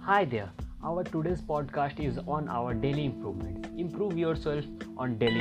Hi there. Our today's podcast is on our daily improvements. Improve yourself on daily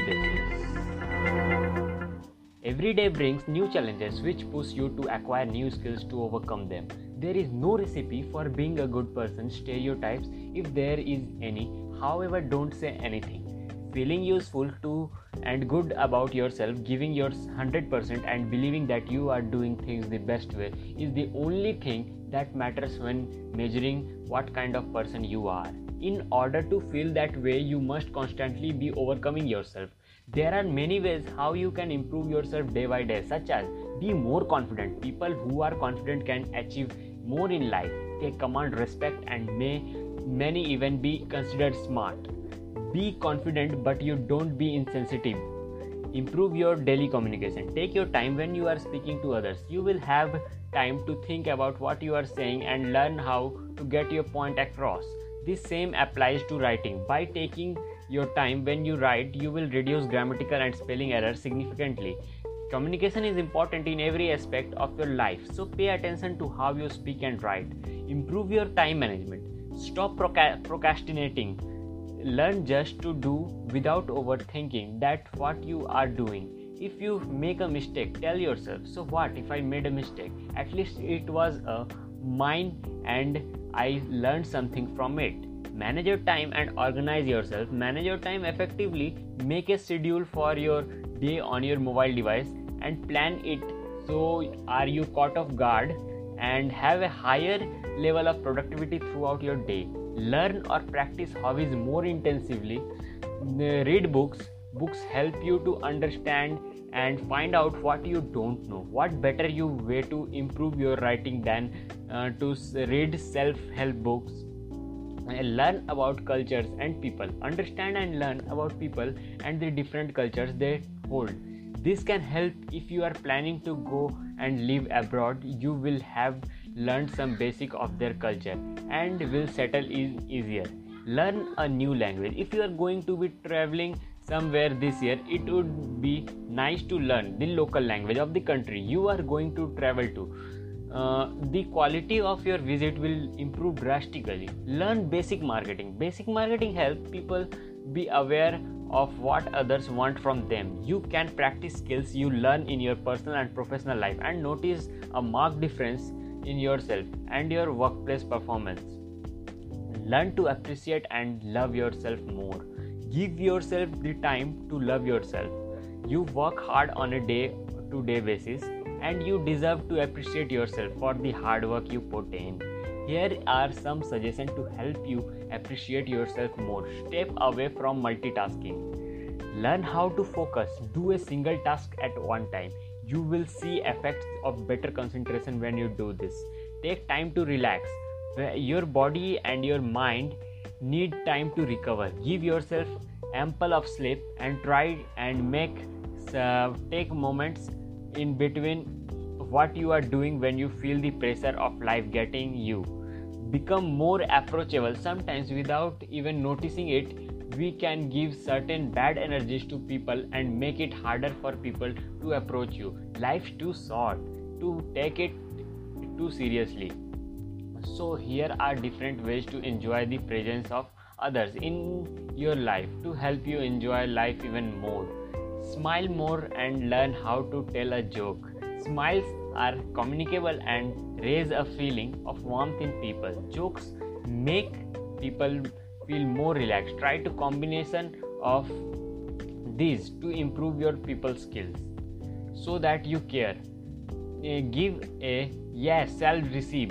basis. Every day brings new challenges which push you to acquire new skills to overcome them. There is no recipe for being a good person, stereotypes if there is any. However, don't say anything. Feeling useful to and good about yourself, giving your 100% and believing that you are doing things the best way is the only thing that matters when measuring what kind of person you are. In order to feel that way, you must constantly be overcoming yourself. There are many ways how you can improve yourself day by day, such as be more confident. People who are confident can achieve more in life. They command respect and many even be considered smart. Be confident but you don't be insensitive. Improve your daily communication. Take your time when you are speaking to others. You will have time to think about what you are saying and learn how to get your point across. This same applies to writing. By taking your time when you write, you will reduce grammatical and spelling errors significantly. Communication is important in every aspect of your life, so pay attention to how you speak and write. Improve your time management. Stop procrastinating. Learn just to do without overthinking that what you are doing. If you make a mistake, tell yourself, so what if I made a mistake? At least it was mine and I learned something from it. Manage your time and organize yourself. Manage your time effectively. Make a schedule for your day on your mobile device and plan it so are you caught off guard and have a higher level of productivity throughout your day. Learn or practice hobbies more intensively. Read books. Books help you to understand and find out what you don't know. What better way to improve your writing than to read self-help books. Learn about cultures and people. Understand and learn about people and the different cultures they hold. This can help if you are planning to go and live abroad. You will have learned some basic of their culture and will settle easier. Learn a new language. If you are going to be traveling somewhere this year, it would be nice to learn the local language of the country you are going to travel to. The quality of your visit will improve drastically. Learn basic marketing. Basic marketing helps people be aware of what others want from them. You can practice skills you learn in your personal and professional life and notice a marked difference in yourself and your workplace performance. Learn to appreciate and love yourself more. Give yourself the time to love yourself. You work hard on a day-to-day basis and you deserve to appreciate yourself for the hard work you put in. Here are some suggestions to help you appreciate yourself more. Step away from multitasking. Learn how to focus. Do a single task at one time. You will see effects of better concentration when you do this. Take time to relax. Your body and your mind need time to recover. Give yourself ample of sleep and try and take moments in between what you are doing when you feel the pressure of life getting you. Become more approachable. Sometimes without even noticing it, we can give certain bad energies to people and make it harder for people to approach you. Life's too short to take it too seriously. So here are different ways to enjoy the presence of others in your life to help you enjoy life even more. Smile more and learn how to tell a joke. Smiles are communicable and raise a feeling of warmth in people. Jokes make people feel more relaxed. Try to combination of these to improve your people skills so that you care. Give a yes, shall receive.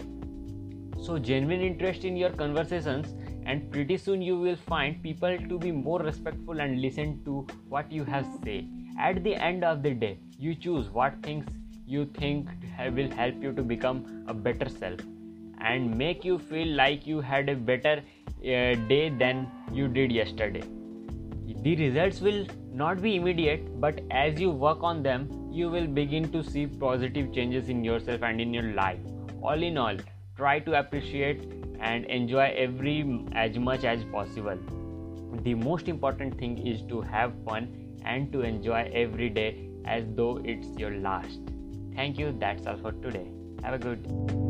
So genuine interest in your conversations, and pretty soon you will find people to be more respectful and listen to what you have to say. At the end of the day, you choose what things you think will help you to become a better self and make you feel like you had a better day than you did yesterday. The results will not be immediate, but as you work on them, you will begin to see positive changes in yourself and in your life. All in all, try to appreciate and enjoy as much as possible. The most important thing is to have fun and to enjoy every day as though it's your last. Thank you. That's all for today. Have a good